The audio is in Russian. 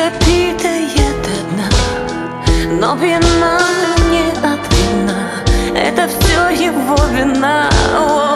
допитая до дна, но пьяна не от вина. Это все его вина.